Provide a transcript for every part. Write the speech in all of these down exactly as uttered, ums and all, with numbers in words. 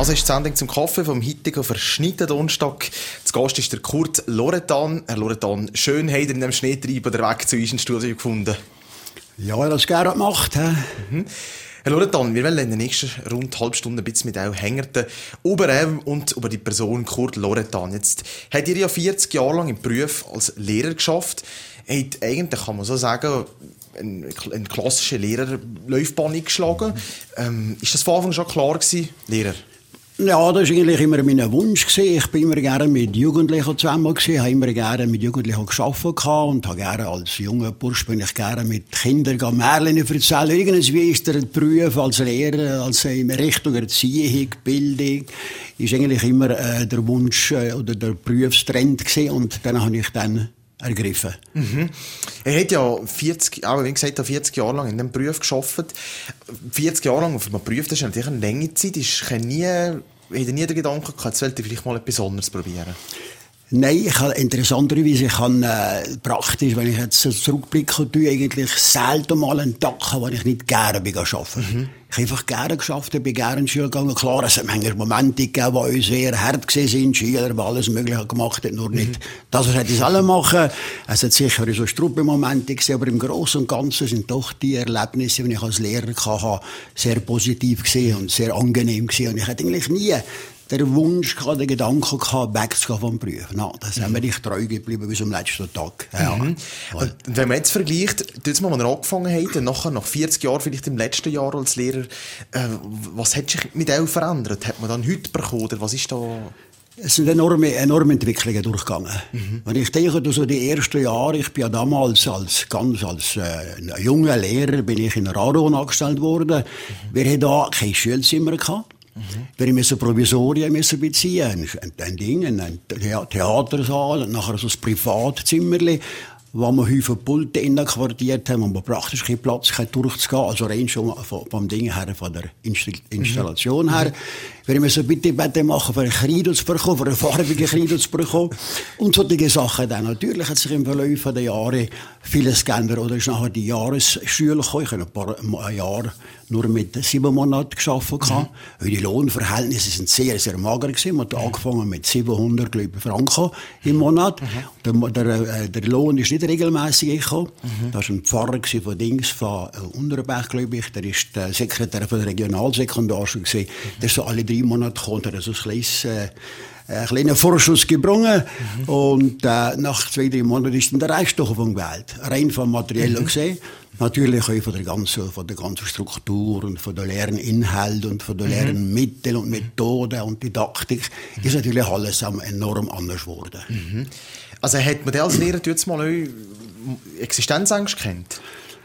Das ist die Sendung zum Kaffee vom heutigen verschneiten Donnerstag. Zu Gast ist der Kurt Loredan. Herr Loredan, schön habt ihr in dem Schneetreiben den Weg zu uns ins Studio gefunden. Ja, er hat das gerne gemacht. Mhm. Herr Loredan, wir wollen in der nächsten rund halb Stunde ein bisschen mit euch hängerten über ihn und über die Person Kurt Loredan. Jetzt habt ihr ja vierzig Jahre lang im Beruf als Lehrer geschafft. Habt eigentlich, kann man so sagen, eine, eine klassische Lehrerlaufbahn eingeschlagen. Ähm, ist das von Anfang schon klar gewesen, Lehrer? Ja, das war eigentlich immer mein Wunsch gewesen. Ich bin immer gerne mit Jugendlichen zusammen gewesen, habe immer gerne mit Jugendlichen gearbeitet und habe gerne als junger Bursch bin ich gerne mit Kindern Märchen erzählen. Irgendwie ist der Beruf als Lehrer, also in Richtung Erziehung, Bildung, ist eigentlich immer äh, der Wunsch äh, oder der Berufstrend gewesen und dann habe ich dann ergriffen. Mhm. Er hat ja vierzig, auch wie gesagt, vierzig Jahre lang in diesem Beruf gearbeitet. vierzig Jahre lang auf einem Beruf, das ist natürlich eine lange Zeit. Ich habe nie, ich nie den Gedanken gehabt, jetzt wollte ich vielleicht mal etwas anderes probieren. Nein, ich habe interessanterweise, ich habe äh, praktisch, wenn ich jetzt so zurückblicke, tue eigentlich selten mal einen Tag, wo ich nicht gerne bin arbeiten. Mhm. Ich habe einfach gerne geschafft, ich bin gerne in die Schule gegangen. Klar, es hat manchmal Momente gegeben, die uns sehr hart waren, Schüler, die alles Mögliche gemacht haben, nur nicht, mhm. das hätte ich alle machen. Es hat sicher so Struppenmomente gegeben, aber im Großen und Ganzen sind doch die Erlebnisse, die ich als Lehrer hatte, sehr positiv gewesen und sehr angenehm gewesen. Und ich hätte eigentlich nie der Wunsch gehabt, den Gedanken gehabt, wegzugehen vom Beruf. No, das mhm. haben wir nicht treu geblieben bis zum letzten Tag. Ja. Mhm. Und wenn man jetzt vergleicht, das mal, wo ihr angefangen habt, und nachher, nach vierzig Jahren, vielleicht im letzten Jahr als Lehrer, äh, was hat sich mit euch verändert? Hat man dann heute bekommen, oder was ist da? Es sind enorme, enorme Entwicklungen durchgegangen. Mhm. Wenn ich denke, so die ersten Jahre, ich bin ja damals als, ganz als, äh, junger Lehrer, bin ich in Raron angestellt worden. Mhm. Wir hatten da kein Schulzimmer gehabt. Mhm. Wir mussten Provisorien müssen beziehen. Ein, ein Ding, ein Theatersaal, und nachher so ein Privatzimmerli, wo wir Häufen Pulte innenquartiert haben, wo wir praktisch keinen Platz hatten, durchzugehen. Also rein schon vom Ding her, von der Installation her. Mhm. Wir müssen bitte bitte machen, für einen Kreide zu bekommen, für einen farbigen Kreide zu bekommen. Und solche Sachen dann. Natürlich hat sich im Verlauf der Jahre vieles geändert. Oder ist nachher die Jahresschule gekommen. Ich habe ein paar Jahre nur mit sieben Monaten gearbeitet. Mhm. Die Lohnverhältnisse sind sehr, sehr mager gewesen. Man hat mhm. angefangen mit siebenhundert Franken im Monat. Mhm. Der, der, der Lohn ist nicht regelmäßig gekommen. Mhm. Das war ein Pfarrer von Dings, von Unterberg, glaube ich. Der ist der Sekretär von der Regionalsekundarschule gewesen. Mhm. Der ist so alle drei Monate gekommen. Der hat so ein kleines, äh, einen kleinen Vorschuss gebrungen. Mhm. Und äh, nach zwei, drei Monaten ist dann der Rest doch von Geld. Rein vom Materiellen mhm. gesehen. Natürlich auch von der ganzen, von der ganzen Struktur und von der Lerninhalt und von der mhm. Lernmittel und Methoden und Didaktik mhm. ist natürlich alles enorm anders geworden. Mhm. Also hat man als Lehrer jetzt mal Existenzängste kennt?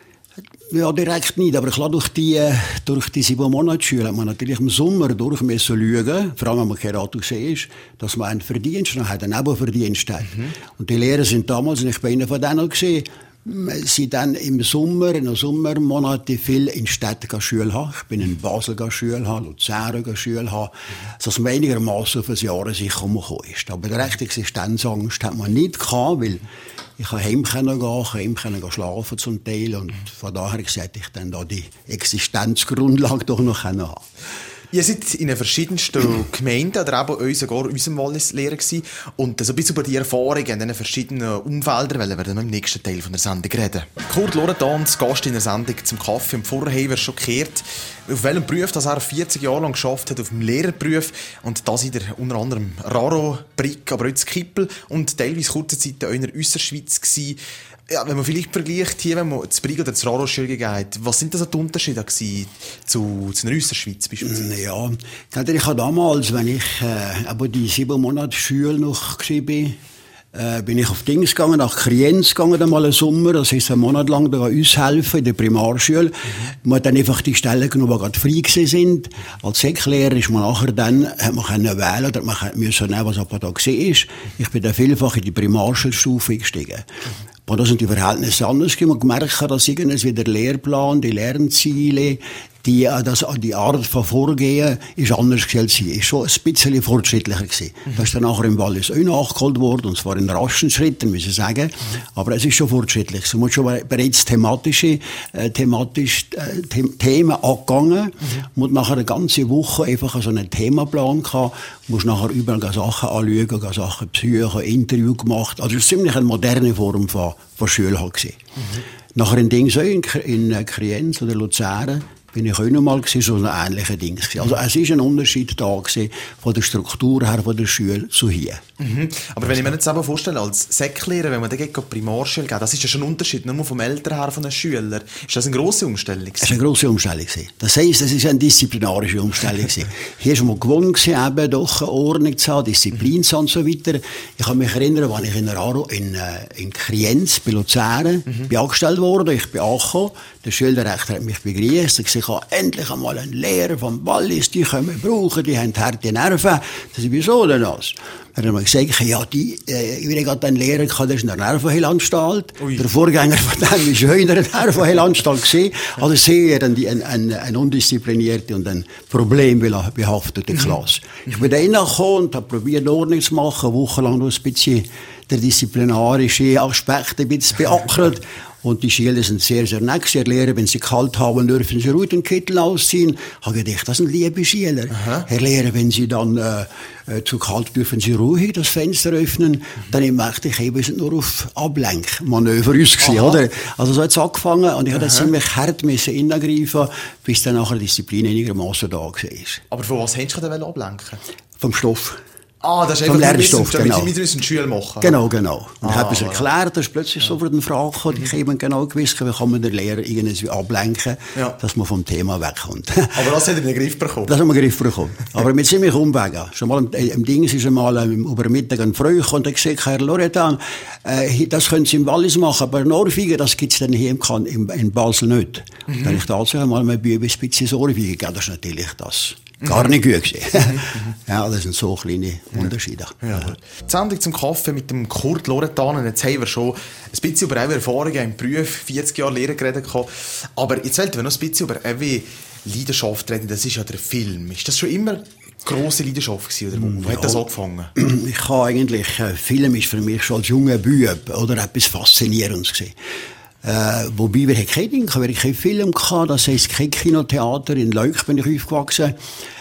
Ja, direkt nicht. Aber klar, durch die, durch die sieben Monatsschule hat man natürlich im Sommer durch müssen schauen, vor allem wenn man Kerato gesehen ist, dass man einen Verdienst noch hat, einen Nebenverdienst hat. Mhm. Und die Lehrer sind damals, und ich bin einer von denen gesehen, sie dann im Sommer, in den Sommermonaten viel in Städten Schule haben. Ich bin in Basel Schule haben, Luzern Schule haben, dass man einigermaßen auf ein Jahr sicher umgekommen ist. Aber die rechte Existenzangst hat man nicht gehabt, weil ich konnte heim gehen, heim gehen schlafen zum Teil, und von daher gesagt, ich dann da die Existenzgrundlage doch noch haben. Ihr seid in den verschiedensten Gemeinden oder eben sogar in unserem Wallis-Lehrer gewesen. Und so ein bisschen über die Erfahrungen in diesen verschiedenen Umfeldern weil wir werden wir im nächsten Teil von der Sendung reden. Kurt Loredan, Gast in der Sendung zum Kaffee. Im Vorher haben wir schon gehört, auf welchem Beruf das er vierzig Jahre lang geschafft hat, auf dem Lehrerberuf. Und das in der unter anderem Raro, Brick, aber auch in Kippel und teilweise kurze Zeit in der Äusserschweiz gewesen. Ja, wenn man vielleicht vergleicht, hier, wenn man das Brick oder das Raro Schule geht, was sind das die Unterschiede gewesen zu, zu einer Äusserschweiz beispielsweise? Ja, ich habe damals, wenn ich äh, aber die sieben Monate Schule noch war, äh, bin ich auf Dings gegangen, nach Krienz gegangen, dann mal einen Sommer, das heisst einen Monat lang da uns helfen in der Primarschule. Mhm. Man hat dann einfach die Stellen genommen, die gerade frei gewesen sind. Als Säcklehrer ist man nachher dann, hat man können wählen, oder man musste nehmen, was aber da gesehen ist. Ich bin dann vielfach in die Primarschulstufe eingestiegen. Mhm. Und da sind die Verhältnisse anders gewesen. Man gemerkt, dass irgendwie der Lehrplan, die Lernziele, die, das, die Art von Vorgehen ist anders gewesen. Ist schon ein bisschen fortschrittlicher gewesen. Mhm. Das ist dann nachher im Wallis auch nachgeholt worden, und zwar in raschen Schritten, muss ich sagen. Mhm. Aber es ist schon fortschrittlich. Es muss schon bereits thematische, äh, thematisch, äh, The Themen angegangen. Mhm. Man nachher eine ganze Woche einfach so einen Themaplan gehabt. Muss nachher überall Sachen anschauen, Sachen psychen, Interview gemacht. Also es ist ziemlich eine moderne Form von, von Schule halt gewesen. Mhm. Nachher in Dings in, in Kriens oder Luzern bin ich auch noch mal gewesen, so ein ähnliches Ding. Also es ist ein Unterschied da gewesen, von der Struktur her, von der Schule zu hier. Mhm. Aber wenn ich mir jetzt aber vorstelle, als Säcklehrer, wenn man dann gegen die Primarschule geht, das ist ja schon ein Unterschied, nur vom Eltern her von den Schülern. Ist das eine grosse Umstellung gewesen? Es war eine grosse Umstellung gewesen. Das heisst, es ist eine disziplinarische Umstellung gewesen. Hier war man gewohnt gewesen, eben doch eine Ordnung zu haben, Disziplin zu haben und so weiter. Ich kann mich erinnern, als ich in Raro, in, in Kriens, bei Luzern, mhm. bin angestellt worden, ich bin angekommen, der Schülerrechter hat mich begrüßt, ich habe endlich einmal einen Lehrer vom Wallis, die können wir brauchen, die haben harte Nerven. Das ist wieso denn das? Dann hat er gesagt, ja, die, äh, ich will gerade einen Lehrer gehabt, der ist in der Nervenheilanstalt. Der Vorgänger von dem ist in der Nervenheilanstalt gewesen. Also sehr ein, ein, ein, ein undisziplinierte und ein problembehaftete Klasse. Mhm. Ich bin da reingekommen und habe probiert, Ordnung zu machen, wochenlang noch ein bisschen der disziplinarische Aspekt ein bisschen beackert. Und die Schüler sind sehr, sehr nett. Sie Lehrer, wenn sie kalt haben, dürfen sie ruhig den Kittel ausziehen. Ich habe gedacht, das sind liebe Schüler. Aha. Herr Lehrer, wenn sie dann äh, äh, zu kalt, dürfen sie ruhig das Fenster öffnen. Mhm. Dann merkte ich, wir sind nur auf Ablenkmanöver uns gewesen, oder? Also so hat es angefangen und ich habe ziemlich hart müssen hineingreifen, bis dann nachher die Disziplin einigermaßen da war. Aber von was hättest du denn ablenken? Vom Stoff. Ah, das ist vom einfach Lernstoff, damit genau. Sie müssen die Schule machen. Genau, genau. Und ah, ich habe es erklärt, das ist plötzlich ja. so für den Frage gekommen, die haben genau gewusst, wie kann man den Lehrer irgendwie ablenken, ja. dass man vom Thema wegkommt. Aber das hat er in den Griff bekommen. Das haben wir in den Griff bekommen. Aber mit ziemlich Umwegen. Schon mal im, im Ding ist einmal ähm, über Mittag ein Früh und er gesagt, Herr Loretan, äh, das können Sie im Wallis machen, aber Norwegen, das gibt es dann hier im, im, in Basel nicht. Mhm. Dann habe ich tatsächlich mal mein Bübe ein bisschen Norwegen gegeben. Das ist natürlich das. Gar nicht gut gewesen. Ja, das sind so kleine Unterschiede. Ja. Ja. Die Sendung zum Kaffee mit dem Kurt Loretan. Jetzt haben wir schon ein bisschen über eure Erfahrungen im Beruf, vierzig Jahre Lehre geredet. Aber jetzt wollten wir noch ein bisschen über eure Leidenschaft reden. Das ist ja der Film. Ist das schon immer eine grosse Leidenschaft gewesen? Oder wo ja. hat das angefangen? Ich kann eigentlich, äh, Film ist für mich schon als junger Bub oder etwas Faszinierendes gewesen. Äh, wobei wir kein Ding hatten, wir keinen Film hatten, das heisst kein Kinotheater. In Leuch bin ich aufgewachsen.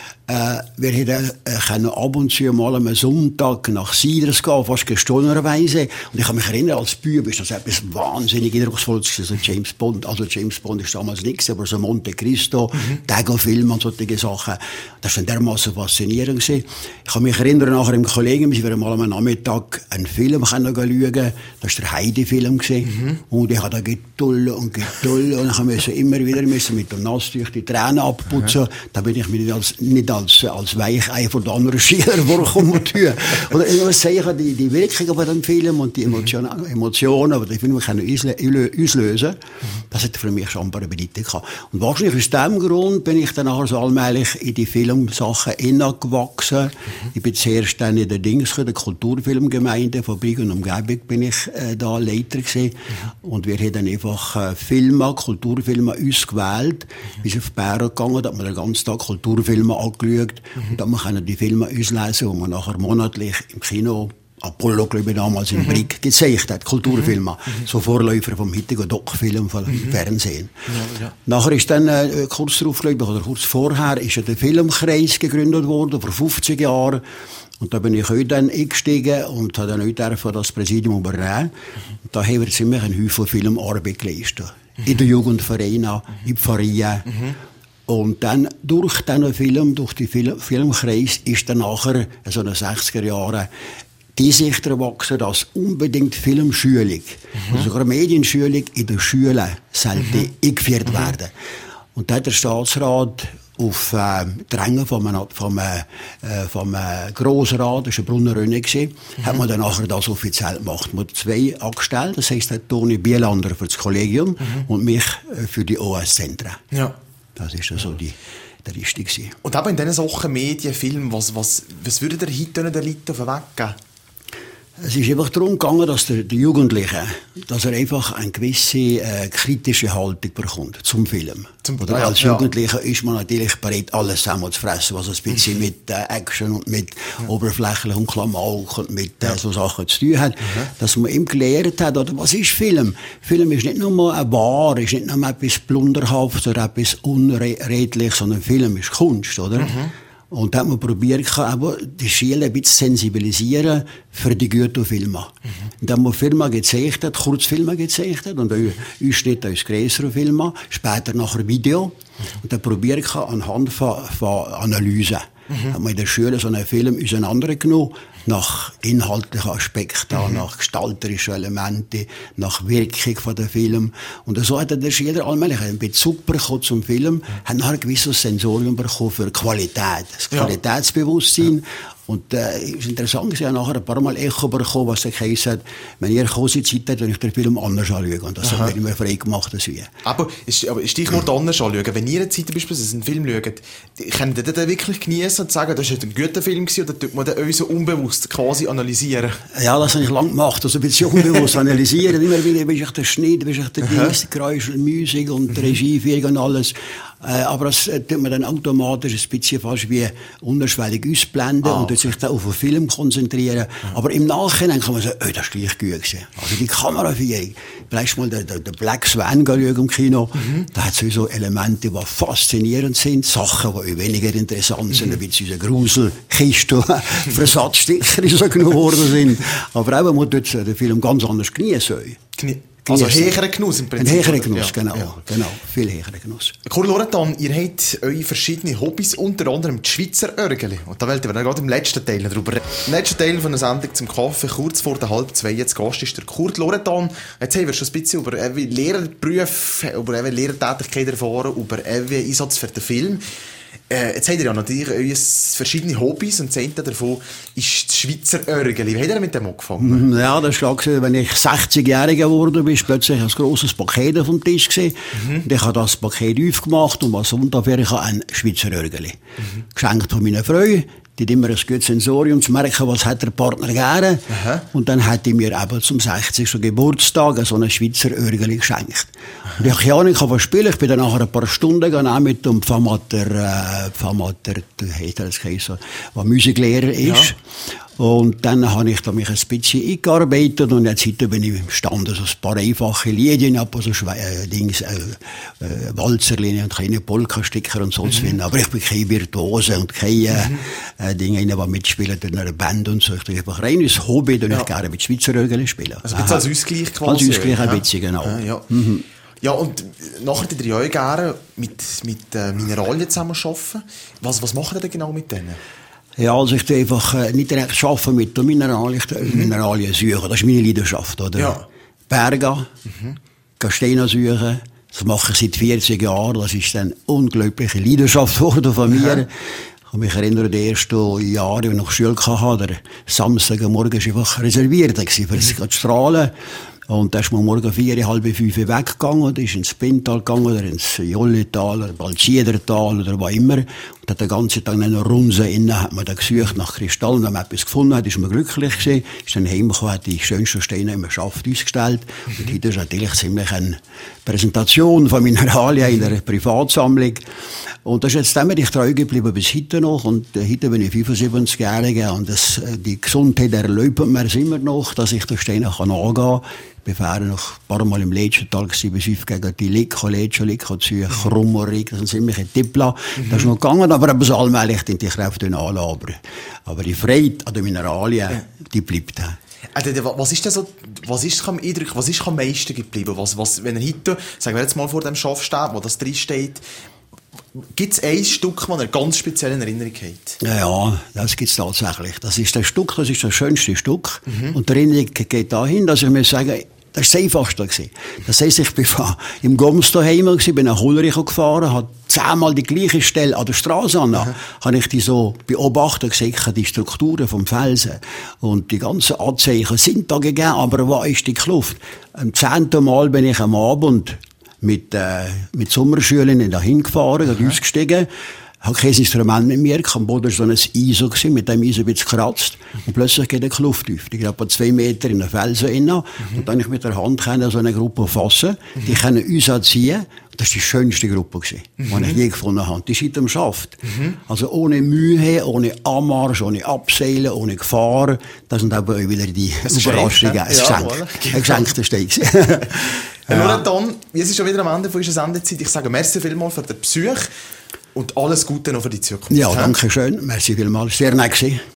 Äh, wir hätten äh, ab und zu mal am Sonntag nach Siders gehen, fast gestohlenerweise. Und ich kann mich erinnern, als Bub ist das etwas wahnsinnig eindrucksvolles. Also James Bond, also James Bond ist damals nichts, aber so Monte Cristo, mhm. Dago-Film und solche Sachen. Das war dermassen faszinierend gewesen. Ich kann mich erinnern, nachher im Kollegen, wir mal am Nachmittag einen Film schauen. Das war der Heidi-Film gewesen. Mhm. Und ich habe da getullt und getullt. Und ich musste immer wieder müssen mit dem Nasstuch die Tränen abputzen. Mhm. Da bin ich mir nicht als, nicht als als, als Weichei von den anderen Schülern vorkommen. Oder irgendwas sagen, die, die Wirkung von dem Film und die Emotionen, Emotionen, die den Film können auslösen, das hat für mich schon ein paar Bedeutung gehabt. Und wahrscheinlich aus diesem Grund bin ich dann nachher so allmählich in die Filmsachen hineingewachsen. Mhm. Ich bin zuerst dann in der Dings, der Kulturfilmgemeinde von Brig und Umgebung, bin ich äh, da Leiter gewesen. Mhm. Und wir haben dann einfach äh, Filme, Kulturfilme uns gewählt. Mhm. Bis auf Bären gegangen, da hat man den ganzen Tag Kulturfilme angeschaut. Mhm. Und dann können die Filme auslesen, die man nachher monatlich im Kino, Apollo, glaube ich, damals in mhm. Brig gezeigt hat, Kulturfilme. Mhm. So Vorläufer vom heutigen Doc-Film, vom mhm. Fernsehen. Ja, ja. Nachher ist dann, äh, kurz darauf, glaube ich, oder kurz vorher, ist ja der Filmkreis gegründet worden, vor fünfzig Jahren. Und da bin ich heute dann eingestiegen und habe dann heute das Präsidium übernehmen. Mhm. Da haben wir ziemlich einen Haufen Filmarbeit geleistet. Mhm. In den Jugendvereinen, mhm. in Pfarreien. Mhm. Und dann, durch diesen Film, durch die Film, Filmkreis, ist dann nachher, so in den sechziger Jahren, die Sicht erwachsen, dass unbedingt Filmschulung, mhm. also sogar Medienschulung in den Schulen sollte mhm. eingeführt mhm. werden. Und da hat der Staatsrat auf äh, Drängen vom, vom, äh, vom äh, Grossrat, das war Brunner Rönne, mhm. hat man dann nachher das offiziell gemacht. Man hat zwei angestellt, das heisst der Toni Bielander für das Kollegium mhm. und mich äh, für die O S-Zentren. Ja. Das war so die, der Richtung. Und eben in diesen Sachen Medien, Film, was, was, was würde der heute den Leuten auf den Weg geben? Es ist einfach darum gegangen, dass der, der Jugendliche, dass er einfach eine gewisse äh, kritische Haltung bekommt zum Film. Zum, Oder ja, als Jugendlicher ja. ist man natürlich bereit, alles zusammen zu fressen, was ein bisschen mhm. mit äh, Action und mit ja. oberflächlichem Klamauk und mit äh, ja. so Sachen zu tun hat. Mhm. Dass man ihm gelehrt hat, oder was ist Film? Film ist nicht nur eine Ware, ist nicht nur etwas Plunderhaftes oder etwas Unredliches, sondern Film ist Kunst, oder? Mhm. Und da hat man probiert, aber die Schüler ein bisschen sensibilisieren für die guten Filme. Mhm. Und dann haben wir Filme gezeichnet, Kurzfilme gezeichnet und uns schnitt aus größeren Filmen, später nachher Video. Mhm. Und dann probiert ich anhand von, von Analyse. Mhm. Haben wir in der Schule so einen Film auseinandergenommen, nach inhaltlichen Aspekten, mhm. nach gestalterischen Elementen, nach Wirkung von dem Film. Und so hat der Schüler allmählich einen Bezug bekommen zum Film, mhm. hat nachher ein gewisses Sensorium bekommen für Qualität, das Qualitätsbewusstsein. Ja. Und äh, es ist interessant, ich habe nachher ein paar Mal Echo bekommen, was er gesagt hat, wenn ihr große Zeit habt, wenn ich den Film anders anschaue. Und das hat mir frei gemacht. Das wie. Aber, aber Stichwort mhm. anders anschauen. Wenn ihr eine Zeit beispielsweise einen Film schaut, könnt ihr den wirklich genießen und sagen, das war ein guter Film gewesen, oder tut man den euch so unbewusst quasi analysieren? Ja, das habe ich lange gemacht. Also ein bisschen unbewusst analysieren. Immer wieder, wie ich den Schnitt, wie ich den Dienst, Geräusch und Musik und mhm. Regieführung und alles. Äh, aber das äh, tut man dann automatisch ein bisschen fast wie unterschwellig ausblenden ah, okay. und sich dann auf den Film konzentrieren. Mhm. Aber im Nachhinein kann man sagen, oh, das ist gleich gut gewesen. Also die Kameraführung, vielleicht mal der, der, der Black Swan schauen im Kino, mhm. da hat sowieso Elemente, die faszinierend sind, Sachen, die weniger interessant sind, mhm. ein bisschen unsere Gruselkiste, Versatzsticker, die so genommen worden sind. Aber auch, man muss dort den Film ganz anders genießen. Knie Also höheren Genuss im Prinzip. Ein höheren Genuss, ja. genau, ja. genau. Viel höheren Genuss. Kurt Lorentan, ihr habt eure verschiedene Hobbys, unter anderem die Schweizer Örgeli. Und da wollen wir dann gerade im letzten Teil darüber reden. Im letzten Teil von der Sendung zum Kaffee, kurz vor der halb zwei, jetzt Gast ist der Kurt Lorentan. Jetzt haben wir schon ein bisschen über Lehrerberufe, über Lehrertätigkeit erfahren, über Einsatz für den Film. Äh, jetzt habt ihr ja natürlich eure verschiedene Hobbys und das eine davon ist das Schweizer Örgeli. Wie habt ihr mit dem angefangen? Ja, das war klar, wenn ich sechzigjährig geworden bin, war plötzlich ein grosses Paket auf dem Tisch gewesen. Mhm. Und ich habe das Paket aufgemacht und was Sonntag wäre ich ein Schweizer Örgeli. Mhm. Geschenkt von meiner Frau. Die hat immer ein gutes Sensorium zu merken, was hat der Partner gerne. Aha. Und dann hat er mir eben zum sechzigsten Geburtstag so einen Schweizer Örgeli geschenkt. Aha. Und ich habe keine Ahnung, was spielen. Ich bin dann nachher ein paar Stunden gegangen, auch mit dem Pfarrmatter, äh, Pfarrmatter, der heißt das geheißen, der Musiklehrer ist. Ja. Und dann habe ich da mich ein bisschen eingearbeitet und jetzt heute bin ich imstande, so ein paar einfache Liedchen ab, also äh, Dings, äh, äh, Walzerlinien und keine Polka-Sticker und so mhm. zu finden. Aber ich bin kein Virtuose und keine mhm. äh, Dinge, die mitspielen in einer Band und so. Ich tue einfach reines Hobby, und ja. ich gerne mit Schweizer Örgeli spielen. Also ein bisschen als Ausgleich quasi. Als Ausgleich ja. ein bisschen, genau. Ja, ja. Mhm. Ja, und nachher tut ihr auch gerne mit, mit äh, Mineralien zusammen arbeiten. Was, was macht ihr denn genau mit denen? Ja, also ich tue einfach äh, nicht direkt arbeiten mit den Mineralien, ich tue mhm. Mineralien suchen. Das ist meine Leidenschaft, oder? Ja. Berge, mhm. Gesteine suchen. Das mache ich seit vierzig Jahren. Das ist eine unglaubliche Leidenschaft geworden von mir. Mhm. Ich kann mich erinnern, die ersten Jahre, als ich noch Schule hatte, der Samstagmorgen war einfach reserviert für mhm. das Strahlen. Und da ist man morgen vier, halb fünf weggegangen, oder ist ins Pintal gegangen, oder ins Jolletal, oder Balziedertal, oder wo immer. Und hat den ganzen Tag in einer Runde innen, hat man da gesucht nach Kristallen. Wenn man etwas gefunden hat, ist man glücklich gewesen. Ist dann heimgekommen, hat die schönsten Steine im Schaft ausgestellt. Mhm. Und heute ist natürlich ziemlich eine Präsentation von Mineralien in einer Privatsammlung. Und das ist jetzt dem ich treu geblieben bis heute noch. Und äh, heute bin ich fünfundsiebzigjähriger und das, äh, die Gesundheit erlaubt mir es immer noch, dass ich den Steinen kann angehen kann. Wir waren noch ein paar Mal im letzten Tag bis fünf gegen die Liko, Lecce, Liko, Zürich, Krummerig, das sind ziemliche Tippla. Mhm. Das ist noch gegangen, aber eben so allmählich die Kräfte anlassen. Aber, aber die Freude an den Mineralien, ja. die bleibt. Also, was ist denn so, was ist am Eindruck, was ist am meisten geblieben? Was, was, wenn er heute, sagen wir jetzt mal vor dem Schaff steht, wo das drin steht, gibt es ein Stück, das er ganz speziell in Erinnerung hat? Ja, ja, das gibt es tatsächlich. Das ist das Stück, das ist das schönste Stück. Mhm. Und die Erinnerung geht dahin, dass ich mir sage, das war das Einfachste. Das heisst, ich bin im Goms daheim, bin nach Ulrich gefahren, habe zehnmal die gleiche Stelle an der Straße an, mhm. habe ich die so beobachtet, gesehen, die Strukturen vom Felsen. Und die ganzen Anzeichen sind da gegeben, aber wo ist die Kluft? Am zehnten Mal bin ich am Abend mit, äh, mit Sommerschülern dahin gefahren, mhm. ausgestiegen, habe kein Instrument mit mir, am Boden war so ein I S O, mit dem I S O ein bisschen gekratzt. Und plötzlich geht eine Kluft auf. Ich gehe etwa zwei Meter in den Felsen rein. Mhm. Und dann ich mit der Hand so eine Gruppe fassen. Mhm. Die können uns anziehen. Das war die schönste Gruppe, mhm. die ich je gefunden habe. Die sind am Schaft. Mhm. Also ohne Mühe, ohne Anmarsch, ohne Abseilen, ohne Gefahr. Das sind aber auch wieder die Überraschungen. Ein Geschenk. Ein geschenkter Steig. Herr Lorentan, wir sind schon wieder am Ende von unserer Sendezeit. Ich sage merci vielmals für den Besuch und alles Gute noch für die Zukunft. Ja, danke schön. Merci vielmals. Sehr nett gewesen.